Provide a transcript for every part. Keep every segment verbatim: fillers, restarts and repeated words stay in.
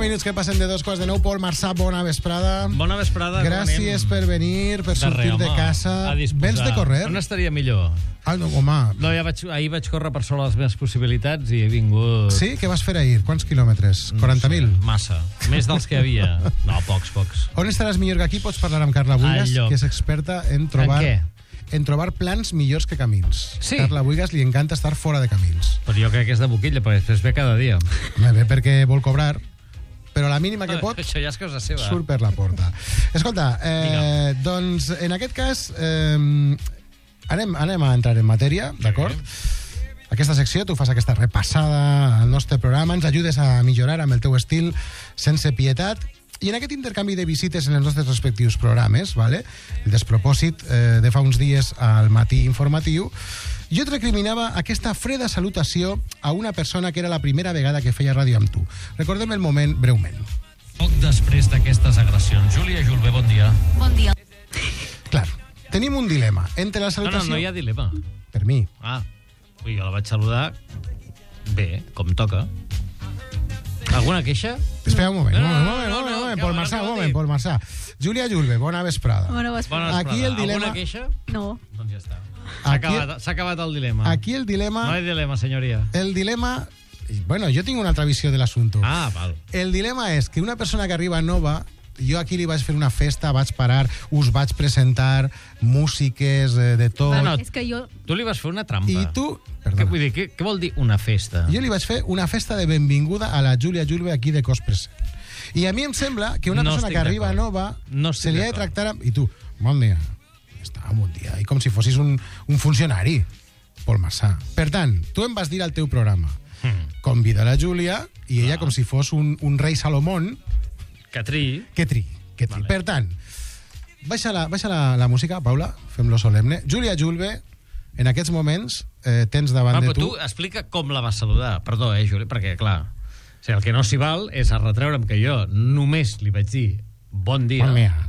minuts que passen de dos quarts de nou. Pol Marsà, bona vesprada. Bona vesprada. Gràcies per venir, per sortir de, de casa. Vens de córrer? On estaria millor? Ah, no, home. No, ja vaig, ahir vaig córrer per sobre les meves possibilitats i he vingut... Sí? Què vas fer ahir? Quants quilòmetres? quaranta mil? No sé, massa. Més dels que hi havia. No, pocs, pocs. On estaràs millor que aquí? Pots parlar amb Carla Buigas, que és experta en trobar... En què? En trobar plans millors que camins. Sí. Carla Buigas li encanta estar fora de camins. Però jo crec que és de boquilla, perquè després ve cada dia. Bé, perquè vol cobrar, però la mínima que pot... Això ja és cosa seva. Surt per la porta. Escolta, eh, doncs en aquest cas eh, anem, anem a entrar en matèria, d'acord? Aquesta secció, tu fas aquesta repassada al nostre programa, ens ajudes a millorar amb el teu estil sense pietat. I en aquest intercanvi de visites en els nostres respectius programes, vale? El despropòsit eh, de fa uns dies al Matí Informatiu, jo et recriminava aquesta freda salutació a una persona que era la primera vegada que feia ràdio amb tu. Recordem el moment breument. Poc després d'aquestes agressions. Júlia Julve, bon dia. Bon dia. Clar, tenim un dilema entre la No, salutació... no, no hi ha dilema. Per mi. Ah, ui, jo la vaig saludar bé, com toca. Alguna queixa? Espera un moment, No, un no, moment, no, un moment, no, un no, moment, que Pol va, Marsà, que un va moment, dir. Pol Marsà. Júlia Julve, bona vesprada. Bona Bona vesprada. Aquí vesprada. el dilema- Alguna queixa? No. Doncs ja està. S'ha Aquí- acabat, s'ha acabat el dilema. Aquí el dilema... No hi ha dilema, senyoria. El dilema... Bueno, jo tinc una altra visió de l'assumpte. Ah, val. El dilema és que una persona que arriba nova, jo aquí li vaig fer una festa, vaig parar, us vaig presentar músiques eh, de tot... No, no. És que jo... Tu li vas fer una trampa. I tu... Què, Perdona. vull dir, què, què vol dir una festa? Jo li vaig fer una festa de benvinguda a la Júlia Julve aquí de cos present. I a mi em sembla que una No persona estic que arriba d'acord. nova No se estic li ha de d'acord. tractar... Amb... I tu, bon dia. Ja està, bon dia. I com si fossis un, un funcionari, Pol Marsà. Per tant, tu em vas dir al teu programa, Hmm. convida la Júlia, i ella Ah. com si fos un, un rei Salomón, Que triï. que tri, que tri. Vale. Per tant, baixa la, baixa la, la música, Paula, fem-lo solemne. Júlia Julve, en aquests moments, eh, tens davant Va, de però tu... tu explica com la vas saludar. Perdó, eh, Júlia, perquè, clar, o sigui, el que no s'hi val és a retreure'm que jo només li vaig dir bon dia, Bon dia.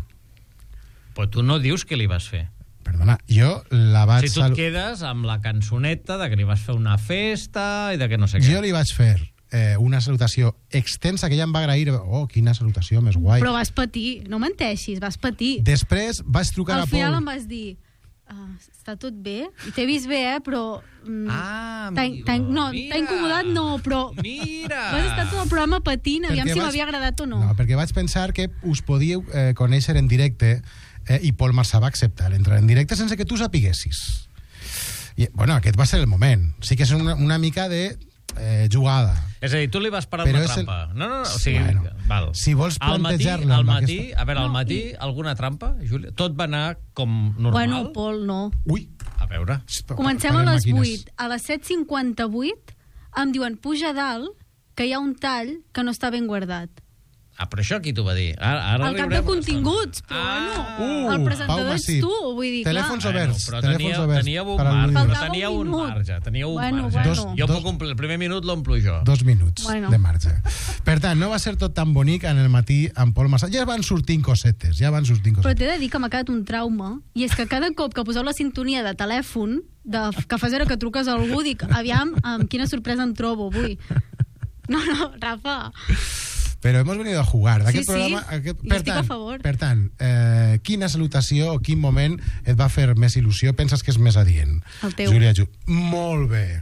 però tu no dius què li vas fer. Perdona, jo la O vaig... sigui, tu et salu- quedes amb la cançoneta de que li vas fer una festa i de que no sé què. Jo li vaig fer eh, una salutació extensa que ella em va agrair. Oh, quina salutació més guai. Però vas patir, no menteixis, vas patir. Després vaig trucar Al a final Pol. em vas dir, ah, està tot bé? I t'he vist bé, eh, però... Mm, Ah, t'ha- amigo, t'ha- no, mira. t'ha incomodat, no, però... Mira! Vas estar tot el programa patint, aviam Perquè si vaig- m'havia agradat o no. No, perquè vaig pensar que us podíeu eh, conèixer en directe eh, i Pol Marsà va acceptar entrar en directe sense que tu sapiguessis. I, bueno, aquest va ser el moment. Sí que és una, una mica de eh, jugada. És a dir, tu li vas parar Però una és el- trampa. No, no, no, o sigui, Bueno, val. si vols Al matí, plantejar-la al amb matí, aquesta- a veure, al No, matí, i- alguna trampa, Júlia? Tot va anar com normal? Bueno, Pol, no. Ui! A veure. Comencem a Apaguem les màquines. vuit. A les set cinquanta-vuit em diuen, puja a dalt, que hi ha un tall que no està ben guardat. Ah, però això qui t'ho va dir? Ara, ara El li cap de haurem- continguts, però Ah. bueno, Uh, el presentador Pau ets Masip. tu, vull dir, Telèfons clar. oberts. Bueno, però telèfons teníeu, oberts teníeu un per al marge, Lluís. però Faltava teníeu un un minut. marge, teníeu un Bueno, marge. bueno. Dos- jo dos- puc omplir, el primer minut l'omplo jo. Dos minuts Bueno. de marge. Per tant, no va ser tot tan bonic en el matí amb Pol Marsà. Ja van sortint cosetes, ja van sortint Però cosetes. t'he de dir que m'ha quedat un trauma, i és que cada cop que poseu la sintonia de telèfon, de, que fas veure que truques a algú, dic, aviam, amb quina sorpresa em trobo avui. No, no, Rafa. Però hemos venido a jugar. D'aquest Sí, sí, programa, aquest, i per estic tant, a favor. Per tant, eh, quina salutació o quin moment et va fer més il·lusió? Penses que és més adient? El teu. Júlia Ju. Molt bé.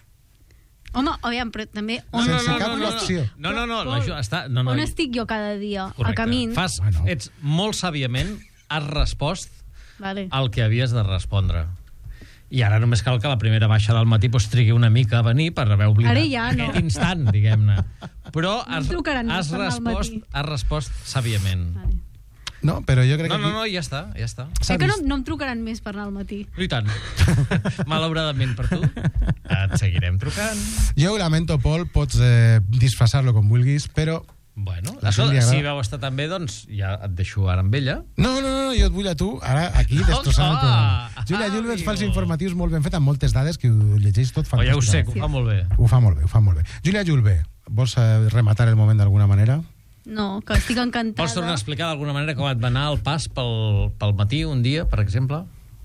Home, aviam, però també... No, On, no, Sense no, cap no, no, coacció. no, no, no, Pol, la, està, no, no, on estic jo cada dia? correcte. A camins. Fas, Bueno. ets molt sàviament, has respost Vale. el que havies de respondre. I ara només cal que la primera baixa del matí pues, trigui una mica a venir per haver oblidat Ara ja no. aquest instant, diguem-ne. Però No em has, trucaran has, per anar al respost, matí. has respost sàviament. Vale. No, però jo crec No, que no, aquí... no, ja està, ja està. Sé que no, no em trucaran més per anar al matí. I tant. Malauradament per tu, et seguirem trucant. Jo ho lamento, Pol, pots eh, disfressar-lo com vulguis, però... Bueno, La això, gent li agrada. si vau estar tan bé, doncs ja et deixo ara amb ella. No, no, no, jo et vull a tu, ara aquí, destrossant el programa. Ah, Júlia Julve ens fa els amigo. informatius molt ben fet, amb moltes dades, que ho llegeix tot Oh, ja ho sé, fantàsticament. que ho fa molt bé. Ho fa molt bé, ho fa molt bé. Júlia Julve, vols eh, rematar el moment d'alguna manera? No, que estic encantada. Vols tornar a explicar d'alguna manera com et va anar el pas pel, pel matí un dia, per exemple?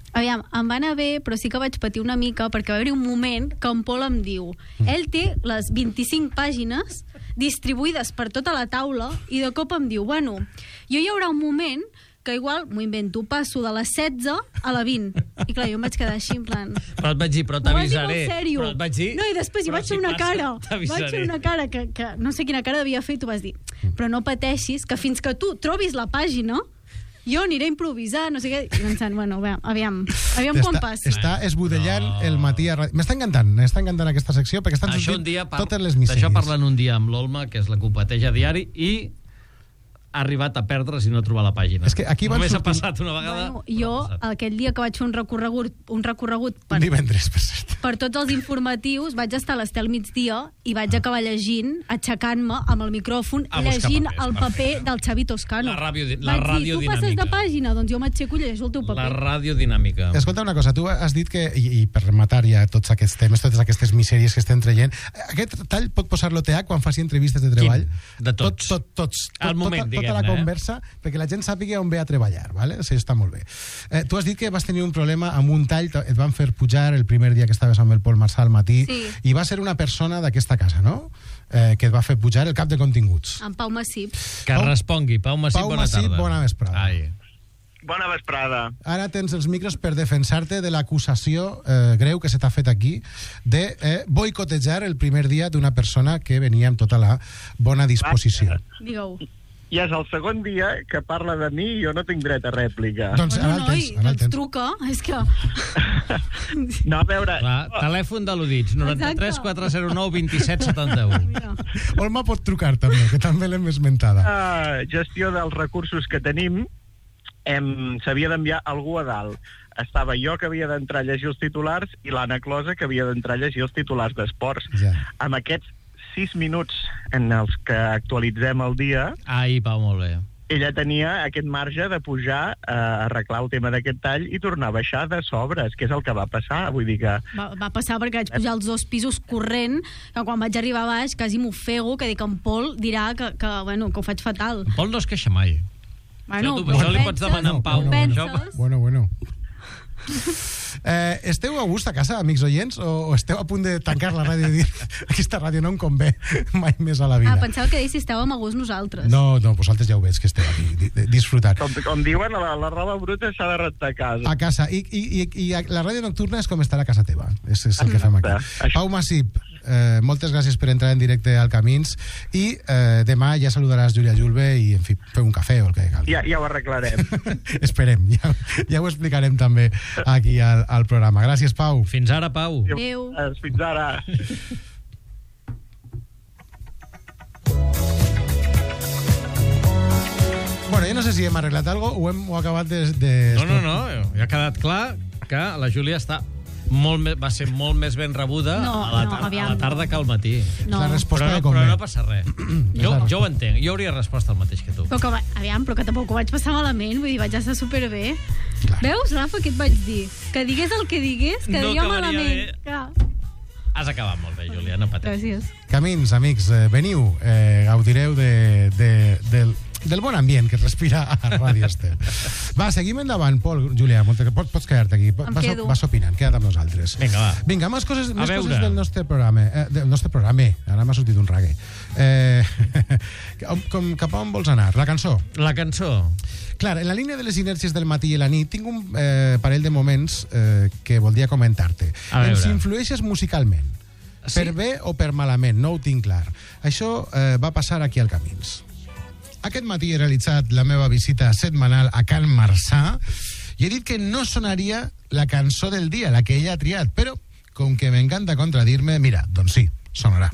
Aviam, em va anar bé, però sí que vaig patir una mica perquè va haver-hi un moment que en Pol em diu ell té les vint-i-cinc pàgines distribuïdes per tota la taula i de cop em diu, bueno, jo hi haurà un moment que igual, m'ho invento, passo de les setze a la vint. I clar, jo em vaig quedar així, en plan... Però et vaig dir, però M'ho vas dir t'avisaré. molt sèrio. Però et vaig dir... No, i després jo però vaig si fer una passa, cara. t'avisaré. Vaig fer una cara que, que no sé quina cara devia fer i tu vas dir, però no pateixis, que fins que tu trobis la pàgina, jo aniré a improvisar, no sé què, i pensant, bueno, aviam, aviam, aviam quan Està, passi. està esbudellant No. el matí a ràdio. M'està encantant, m'està encantant aquesta secció perquè estan Això un sortint dia par... totes les misèries. D'això parlant un dia amb l'Olma, que és la Competeja Diari, i ha arribat a perdre's i no trobar la pàgina. És que aquí van Només sortint- ha passat una vegada. Bueno, no jo, ha passat. aquell dia que vaig fer un recorregut, un recorregut per, Divendres, per cert. per tots els informatius, vaig estar a l'Estel migdia i vaig acabar llegint, aixecant-me amb el micròfon, A buscar llegint papers, el perfecte. paper del Xavi Toscano. La ràdio di- la vaig dir, ràdio tu passes de dinàmica. pàgina, doncs jo m'aixeco i llegeixo el teu La paper. ràdio dinàmica. Escolta una cosa, tu has dit que, i, i per rematar ja tots aquests temes, totes aquestes misèries que estem traient, aquest tall pot posar-lo T A quan faci entrevistes de treball? Quin? De tots? Tot, tot, tots. Al Tot, moment, tota, tota la diguem-ne, eh? conversa, perquè la gent sàpiga on ve a treballar, ¿vale? Això està molt bé. Eh, tu has dit que vas tenir un problema amb un tall, et van fer pujar el primer dia que estaves amb el Pol Marçà al matí, Sí. i va ser una persona d'aquesta casa, no?, eh, que et va fer pujar el cap de continguts. En Pau Massip. Que Pau- respongui. Pau Massip, Pau bona Massip, tarda. bona vesprada. Ai. Bona vesprada. Ara tens els micros per defensar-te de l'acusació eh, greu que se t'ha fet aquí de eh, boicotejar el primer dia d'una persona que venia amb tota la bona disposició. Digueu. Ja és el segon dia que parla de mi i jo no tinc dret a rèplica. Doncs ara Bueno, el noi, tens, ara el doncs tens. truca, és que... No, a veure... Clar, telèfon de l'Udits, noranta-tres quatre zero nou vint set setanta u. Mira. Olma pot trucar també, que també l'hem esmentada. Uh, gestió dels recursos que tenim, em, s'havia d'enviar algú a dalt. Estava jo que havia d'entrar a llegir els titulars i l'Anna Closa que havia d'entrar a llegir els titulars d'esports. Ja. Amb aquests sis minuts en els que actualitzem el dia, Ai, Pau, molt bé. ella tenia aquest marge de pujar a arreglar el tema d'aquest tall i tornar a baixar de sobres, que és el que va passar. Vull dir que... Va, va passar perquè vaig pujar els dos pisos corrent, que quan vaig arribar a baix quasi m'ofego, que dic, en Pol dirà que, que, bueno, que ho faig fatal. En Pol no es queixa mai. Bueno, Això tu- ho això li pots penses, demanar a en Pau. ho penses. Això- Bueno, bueno. Eh, esteu a gust a casa, amics oients, o, o esteu a punt de tancar la ràdio i dir aquesta ràdio no em convé mai més a la vida? Ah, pensava que deies si estàvem a gust nosaltres. No, no, vosaltres ja ho veig que esteu aquí di- di- disfrutant. Com, com diuen, la, la roba bruta s'ha de rentar a casa. A casa. I, i, i, i la ràdio nocturna és com estar a casa teva. És, és el que fem aquí. Exacte. Pau Massip, eh, moltes gràcies per entrar en directe al Camins i eh, demà ja saludaràs Júlia Julve i, en fi, feu un cafè o el que calgui. Ja, ja ho arreglarem. Esperem, ja, ja ho explicarem també aquí al, al programa. Gràcies, Pau. Fins ara, Pau. Adéu. Fins ara. Bueno, jo no sé si hem arreglat alguna cosa o hem o acabat de... de... No, no, no. Ja ha quedat clar que la Júlia està molt més, va ser molt més ben rebuda No, a, la, no, tar- aviam, a la tarda no. que al matí. No. La resposta Però, de no, com però ve. no passa res. És Jo, la jo ho entenc. Jo hauria respost el mateix que tu. Però que, va- aviam, però que tampoc ho vaig passar malament, vull dir, vaig estar superbé. Clar. Veus, Rafa, què et vaig dir? Que digués el que digués, que No diria acabaria malament. bé. Que... Has acabat molt bé, Júlia, no pateixis. Gràcies. Camins, amics, eh, veniu, eh, gaudireu de, de, del, del bon ambient que es respira a Ràdio Estel. Va, seguim endavant, Pol, Júlia, moltes, pots, pots quedar-te aquí. Em Vas, quedo. vas opinant, queda't amb nosaltres. Vinga, va. Vinga, més coses, més veure. coses del nostre programa. Eh, del nostre programa, ara m'ha sortit un rague. Eh, com, com, cap a on vols anar? La cançó. La cançó. Clar, en la línia de les inèrcies del matí i la nit tinc un eh, parell de moments eh, que voldria comentar-te. A veure. Ens influeixes musicalment. Sí? Per bé o per malament, no ho tinc clar. Això eh, va passar aquí al Camins. Aquest matí he realitzat la meva visita setmanal a Can Marçà i he dit que no sonaria la cançó del dia, la que ella ha triat, però com que m'encanta contradir-me, mira, doncs sí, sonarà.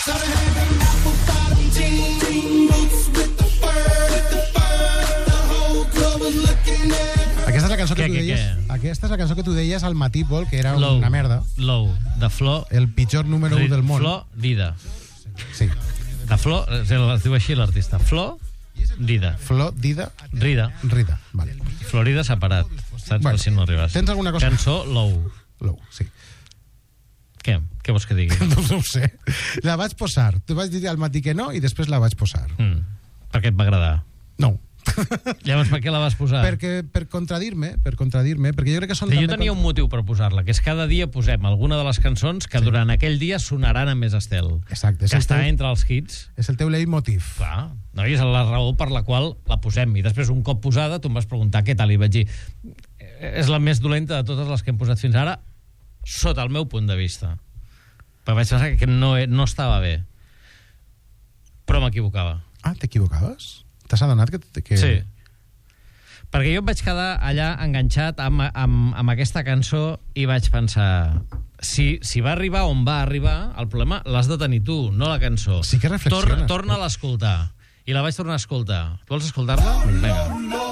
Aquesta és la cançó que Què, tu què, deies, què? aquesta és la cançó que tu deies al matí, Pol, que era Low. una merda. Low. De Flor... El pitjor número u del món. Flor Dida. Sí. De Flor... Es diu així l'artista. Flor Dida. Flor, Dida, Rida. Rida. Vale. Florida separat. Saps? Bueno, Per si no arribes. tens alguna cosa? Cançó Low. Low, sí. Què? Què vols que digui? No, no ho sé. La vaig posar. Tu vas dir al matí que no i després la vaig posar. Mm. Per què et va agradar? No. Llavors, per què la vas posar? Perquè, per contradir-me, per contradir-me, perquè jo crec que són... Jo també tenia con- un motiu per posar-la, que és cada dia posem alguna de les cançons que durant aquell dia sonaran amb més estel. Exacte, és Que el està teu- entre els hits. És el teu leitmotiv. Clar, no? I és la raó per la qual la posem. I després, un cop posada, tu em vas preguntar què tal, i vaig dir, és la més dolenta de totes les que hem posat fins ara, sota el meu punt de vista. Però vaig pensar que no, no estava bé. Però m'equivocava. Ah, t'equivocaves? T'has adonat que... que... Sí. Perquè jo em vaig quedar allà enganxat amb, amb, amb aquesta cançó i vaig pensar... Si, si va arribar on va arribar, el problema l'has de tenir tu, no la cançó. Sí que reflexiones. Tor, torna a l'escoltar. I la vaig tornar a escoltar. Tu vols escoltar-la? Vinga.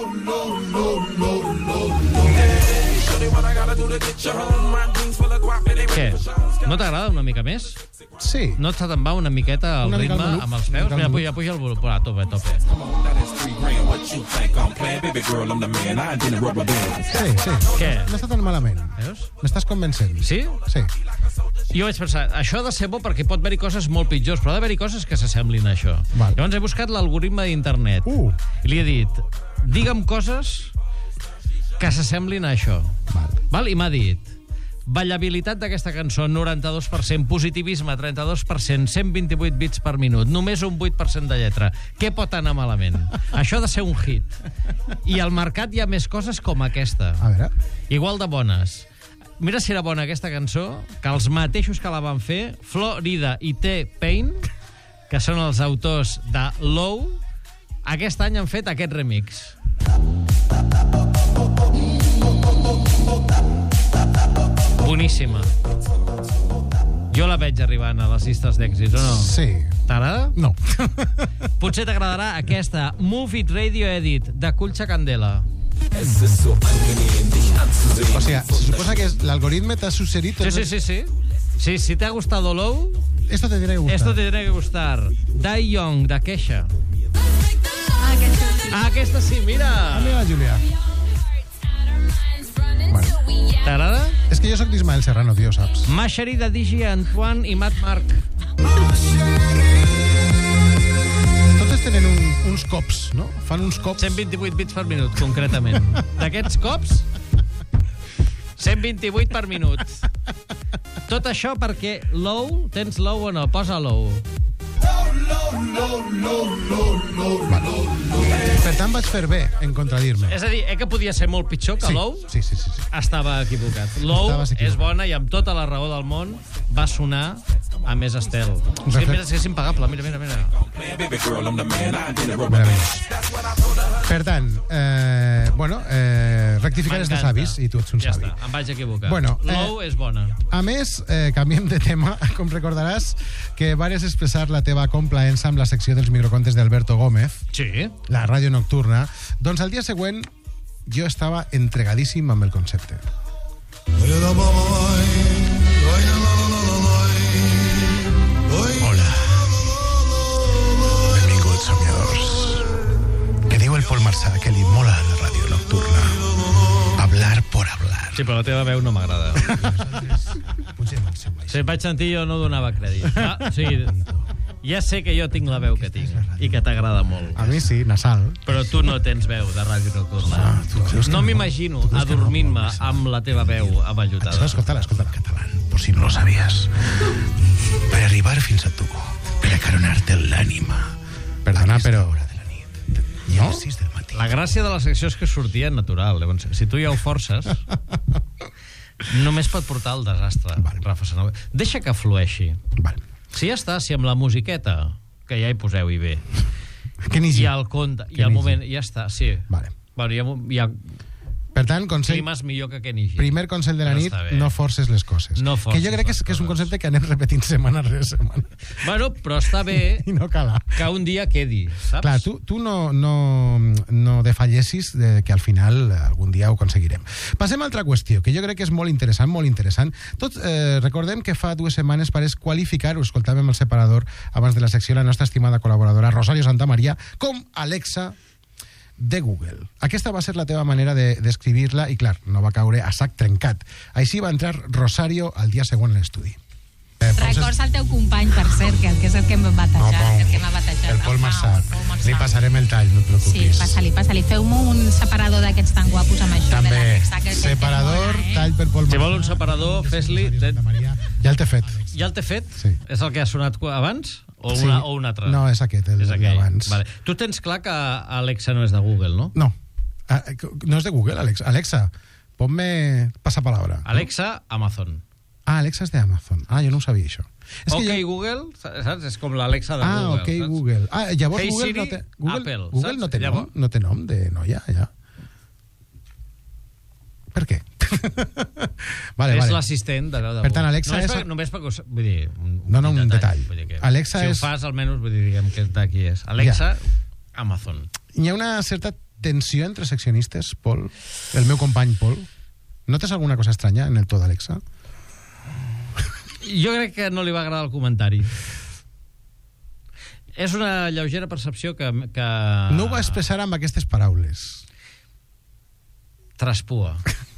Què? No t'agrada una mica més? Sí. No et te'n va una miqueta el Una mica ritme el volum. amb els Una peus? mica el Mira, volum. puja, puja el volum. A tope, a tope. Sí, sí. Què? No està tan malament. Veus? M'estàs convencent. Sí? Sí. Jo vaig pensar, això ha de ser bo perquè pot haver-hi coses molt pitjors, però ha d'haver-hi coses que s'assemblin a això. Val. Llavors he buscat l'algoritme d'internet Uh. i li he dit, digue'm coses que s'assemblin a això. Val. Val? I m'ha dit, ballabilitat d'aquesta cançó, noranta-dos per cent, positivisme, trenta-dos per cent, cent vint-i-vuit bits per minut, només un vuit per cent de lletra. Què pot anar malament? Això ha de ser un hit. I al mercat hi ha més coses com aquesta. A veure. Igual de bones. Mira si era bona aquesta cançó, que els mateixos que la van fer, Florida i T-Pain, que són els autors de Low, aquest any han fet aquest remix. Boníssima. Jo la veig arribant a les llistes d'èxits, o no? Sí. T'agrada? No. Potser t'agradarà aquesta Move It Radio Edit de Culcha Candela. O sea, se suposa que es- l'algoritme t'ha suggerit... Sí, sí, sí, sí. Sí, si te ha gustado Low, Esto te tiene que gustar. esto te tiene que gustar. Die Young, de Kesha. Ah, aquesta sí. Ah, aquesta sí, mira. Ah, mira, Julià. Bueno, T'agrada? és que jo sóc d'Ismael Serrano, tio, saps? Masheri de Digi, Antoine i Matt Mark. Totes tenen un, uns cops, no? Fan uns cops... cent vint-i-vuit bits per minut, concretament. D'aquests cops, cent vint-i-vuit per minut. Tot això perquè Low, tens Low o no? Posa Low. Per tant, vaig fer bé en contradir-me. És a dir, eh que podia ser molt pitjor que Sí, Low? sí, sí, sí, sí. Estava equivocat. Low Estaves equivocat. és bona i amb tota la raó del món va sonar a més estel. És que, mira, és que és impagable. Mira, mira, mira. Meravellós. Per tant, eh, bueno, eh, rectificar és de M'encanta. savis i tu ets un ja savi. està, em vaig equivocar. Bueno, eh, Low és bona. A més, eh, canviem de tema, com recordaràs, que vares expressar la teva complaença amb la secció dels microcontes d'Alberto Gómez, Sí. la ràdio nocturna, doncs al dia següent jo estava entregadíssim amb el concepte. Hola. Benvinguts, somiadors. Que diu el Pol Marçà que li mola la ràdio nocturna. Hablar por hablar. Sí, però la teva veu no m'agrada. Potser no em sembla Si et vaig sentir, jo no donava crèdit. Ah, o sigui, ja sé que jo tinc la veu que tinc i que t'agrada molt. A mi sí, nasal. Però tu no tens veu de ràdio nocturna. Ah, tu creus que No no? m'imagino Tu creus que no, adormint-me Pol? amb la teva veu avellutada. Escolta-la, escolta-la. Catalán, por si no lo sabías. Para arribar fins a tu, per acaronar-te l'ànima. Perdona, però... No? La gràcia de la secció és que sortia natural. Llavors, si tu ja ho forces, només pot portar al desastre. Val. Rafa Sanau. Deixa que flueixi. Val. Si ja està, si amb la musiqueta, que ja hi poseu-hi bé, Que ni i el conte, i Que el nigi. moment, ja està, sí. Vale. Bueno, hi ha, hi ha Per tant, consell... climes millor que Kenny G. Primer consell de la Però nit, està bé. no forces les coses. No que forcis jo crec que és, les que és un coses. concepte que anem repetint setmana rere setmana. Bueno, però està bé I no cala. que un dia quedi, saps? Clar, tu, tu no, no, no defallessis de que al final algun dia ho aconseguirem. Passem a altra qüestió, que jo crec que és molt interessant, molt interessant. Tot, eh, recordem que fa dues setmanes pareix qualificar, ho escoltàvem al separador abans de la secció, la nostra estimada col·laboradora Rosario Santamaría com Alexa de Google. Aquesta va ser la teva manera de d'escribir-la i, clar, no va caure a sac trencat. Així va entrar Rosario al dia següent a l'estudi. Eh, records al teu company, per cert, que, que és el que m'ha batejat, No, el que m'ha batejat. El Pol Pau, Marsat. el Pol Marsat. Li passarem el tall, no et Sí, preocupis. passa-li, passa-li. Feu-me un separador d'aquests tan guapos amb això de També, l'Alexa. Que, que, separador, que mola, eh? tall per Pol Si Marsat. vol un separador, fes-li... Ja el té fet. Ja el té fet? Sí. És el que ha sonat abans? O, Sí. una, o un altre? No, és aquest, el és aquell. d'abans. Vale. Tu tens clar que Alexa no és de Google, no? No. Ah, no és de Google, Alexa. Alexa, ponme passapalabra. Alexa, Amazon. Ah, Alexa és de Amazon. Ah, jo no ho sabia, això. És Ok, que jo... Google, saps? És com l'Alexa de Ah, Google. ok, saps? Google. Ah, llavors Hey Google Siri, no té... Google, Apple, Google saps? no té nom, Llavors- no té nom de noia, ja. Per què? vale, és vale. l'assistent de veu de Per tant, Google. Alexa només és- Per, només perquè... Us, vull dir, un, No, no, un detall. Vull dir que, Alexa si és- ho fas, almenys, vull dir, diguem que d'aquí és. Alexa, Amazon. Hi ha una certa tensió entre seccionistes, Pol, el meu company Pol. Notes alguna cosa estranya en el to d'Alexa? Jo crec que no li va agradar el comentari. És una lleugera percepció que... que... No ho va expressar amb aquestes paraules. Traspua.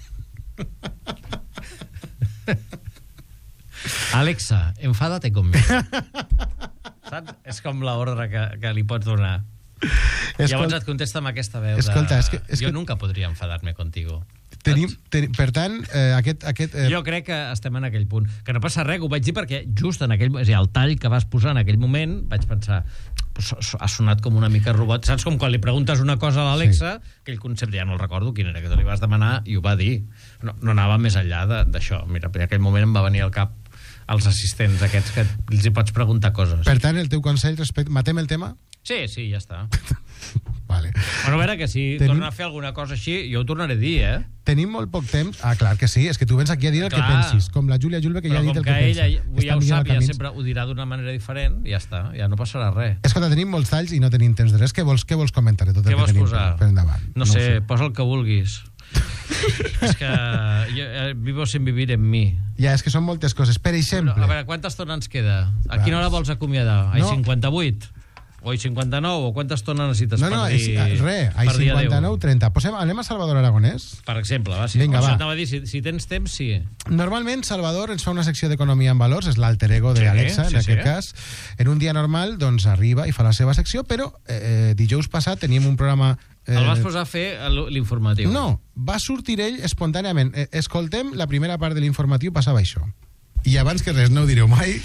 Alexa, enfádate conmigo. Saps? És com l'ordre que, que li pots donar. Escolta, Llavors et contesta amb aquesta veu Escolta, de... és que- és jo que- nunca podria enfadar-me contigo. tenim, tenim, per tant, eh, aquest... aquest eh, Jo crec que estem en aquell punt. Que no passa res, ho vaig dir perquè just en aquell... És a dir, el tall que vas posar en aquell moment, vaig pensar, pues, ha sonat com una mica robot. Saps com quan li preguntes una cosa a l'Alexa, sí. Aquell concepte, ja no el recordo quin era, que te li vas demanar i ho va dir. No, no anava més enllà de- d'això. Mira, en aquell moment em va venir al cap els assistents aquests que els hi pots preguntar coses. Per tant, el teu consell respecte... Matem el tema? Sí, sí, ja està. Vale. Bueno, a veure, que si Tenim- torna a fer alguna cosa així, jo ho tornaré a dir, eh? Tenim molt poc temps. Ah, clar que sí, és que tu vens aquí a dir el Clar. que pensis, com la Júlia Julve, que Però ja ha dit com el que que ella pensa. ja Està ho millor sap, el ja camí. sempre ho dirà d'una manera diferent, ja està, ja no passarà res. Escolta, tenim molts talls i no tenim temps de res. Què vols, què vols comentar de tot Què el que vols tenim posar? per endavant? No, ho sé, posa el que vulguis. És que jo, eh, vivo sin vivir en mi. Ja, és que són moltes coses. Per exemple... A veure, quanta estona ens queda? A quina hora vols acomiadar? Ai, No. cinquanta-vuit? O ai, cinquanta-nou? O quanta estona necessites no, no, per és, dir... res, ai, per dir adéu? cinquanta-nou trenta. Posem, anem a Salvador Aragonès? Per exemple, va, si, Vinga, o sigui, va. anava a dir, si, si tens temps, sí. Normalment Salvador ens fa una secció d'economia en valors, és l'alter ego Sí, d'Alexa, sí, en aquest sí. cas. En un dia normal, doncs, arriba i fa la seva secció, però eh, dijous passat teníem un programa... Eh, El vas posar a fer l- l'informatiu. No, va sortir ell espontàniament. Eh, escoltem, la primera part de l'informatiu passava això. I abans que res, no ho direu mai,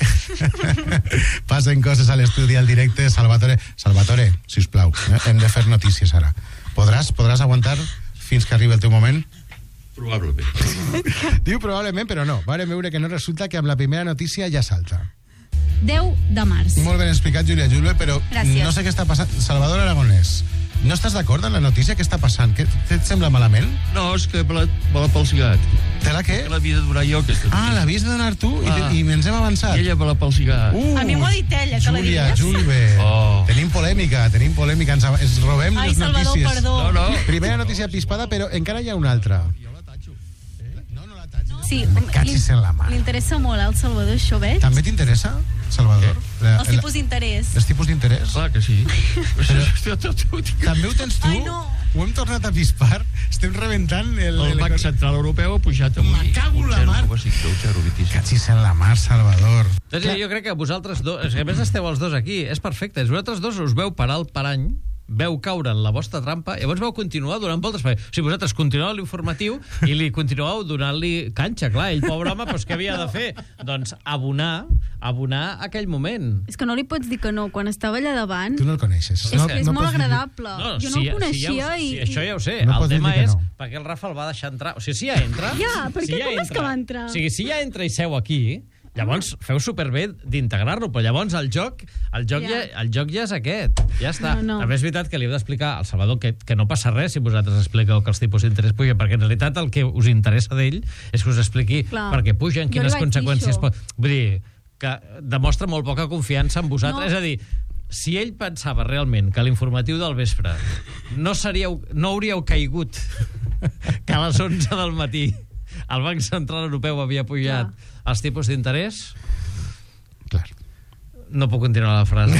passen coses a l'estudi al directe. Salvatore, Salvatore, sisplau, eh? hem de fer notícies ara. Podràs, podràs aguantar fins que arribi el teu moment? Probablement. Diu probablement, però no. Vàrem veure que no resulta que amb la primera notícia ja salta. deu de març. Molt ben explicat, Júlia Julve, però Gràcies. no sé què està passant. Salvador Aragonès, no estàs d'acord amb la notícia? Què està passant? Què, què et sembla malament? No, és que me l'ha me l'ha palsigat. Te la què? Que l'havia de donar jo, aquesta Ah, notícia. l'havies de donar tu i, te, Ah. i ens hem avançat. I ella me l'ha palsigat. Uh, A mi m'ho ha dit ella, que la Júlia diries. Julve. Oh. Tenim polèmica, tenim polèmica. Ens, ens robem Ai, les Salvador, notícies. perdó. No, no. Primera notícia pispada, però encara hi ha una altra. No, no la tatxo. Sí, Me cachis en la mà. li interessa molt al Salvador, això, veig? També t'interessa, Salvador? La, Els tipus d'interès. els tipus d'interès? Clar que sí. També ho tens tu? Ai, no. Ho hem tornat a pispar? Estem rebentant el... El Banc Central Europeu ha pujat avui Me cago en la mar. zero coma cinc, zero coma vint i cinc. Cachis en la mar, Salvador. Doncs jo crec que vosaltres dos, és que a més esteu els dos aquí, és perfecte, vosaltres dos us veu parar el parany, veu caure en la vostra trampa, i llavors veu continuar donant voltes. O sigui, vosaltres continueu l'informatiu i li continueu donant-li canxa, clar, ell, pobre home, doncs què havia de fer? Doncs abonar, abonar aquell moment. És que no li pots dir que no. Quan estava allà davant, Tu no el coneixes. és, que és molt pots dir- agradable. jo no el coneixia sí, ja ho, i... sí, això ja ho sé. No el pots dir tema que és no. perquè el Rafa el va deixar entrar. O sigui, si ja entra... Ja, perquè si ja com és que va entrar? O sigui, si ja entra i seu aquí, llavors feu superbé d'integrar-lo, però llavors el joc, el joc, ja. Ja. Ja, el joc ja és aquest. Ja està. No, no. També és veritat que li heu d'explicar al Salvador que, que no passa res si vosaltres expliqueu que els tipus d'interès pugen, perquè en realitat el que us interessa d'ell és que us expliqui Clar. per què pugen, Jo quines li vaig dir conseqüències... això. Pot... Vull dir, que demostra molt poca confiança en vosaltres. No. És a dir, si ell pensava realment que l'informatiu del vespre no, seríeu, no hauríeu caigut que a les onze del matí el Banc Central Europeu havia pujat Clar. els tipus d'interès, Clar. no puc continuar la frase.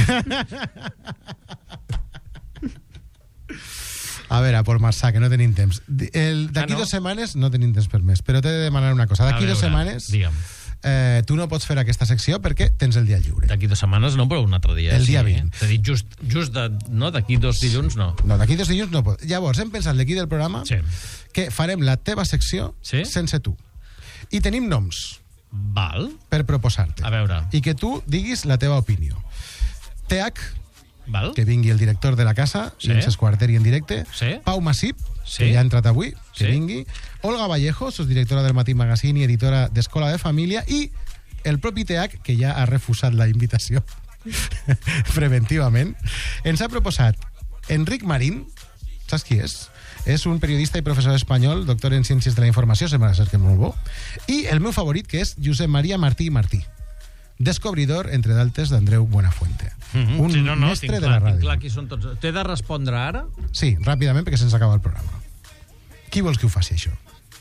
A veure, Pol Marsà, que no tenim temps. Di- el- D'aquí Ah, no? dues setmanes no tenim temps per més, però t'he de demanar una cosa. D'aquí A dues veure, setmanes digue'm. eh, tu no pots fer aquesta secció perquè tens el dia lliure. D'aquí dues setmanes no, però un altre dia. El sí, dia vint. T'he dit just, just de, no, d'aquí dos dilluns no. No, d'aquí dos dilluns no pot. Llavors, hem pensat d'aquí del programa Sí. que farem la teva secció Sí? sense tu. I tenim noms Val, per proposar-te. a veure. I que tu diguis la teva opinió. T H, Val? que vingui el director de la casa, Sí. i ens esquarteri en directe. Sí. Pau Massip, Sí. que ja ha entrat avui, que Sí. vingui. Olga Vallejo, subdirectora del Matí Magazine i editora d'Escola de Família. I el propi T H, que ja ha refusat la invitació preventivament, ens ha proposat Enric Marín. Saps qui és? És un periodista i professor espanyol, doctor en Ciències de la Informació, sembla ser que és molt bo. I el meu favorit, que és Josep Maria Martí i Martí, descobridor, entre d'altres, d'Andreu Buenafuente. Mhm. Un Sí, no, no, mestre tinc de clar, la tinc ràdio. clar qui són tots. T'he de respondre ara? Sí, ràpidament, perquè se'ns acaba el programa. Qui vols que ho faci, això?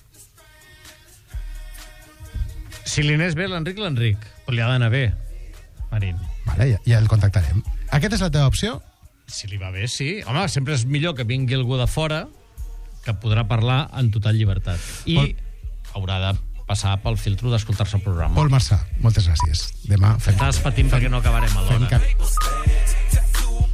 Si li anés bé l'Enric, l'Enric. Però li ha d'anar bé, Marín. Vale, ja, ja el contactarem. Aquesta és la teva opció? Si li va bé, sí. Home, sempre és millor que vingui algú de fora que podrà parlar en total llibertat. I Pol... haurà de passar pel filtro d'escoltar-se el programa. Pol Marçà, moltes gràcies. Demà fem... Estàs patint perquè no acabarem a fem l'hora. cap...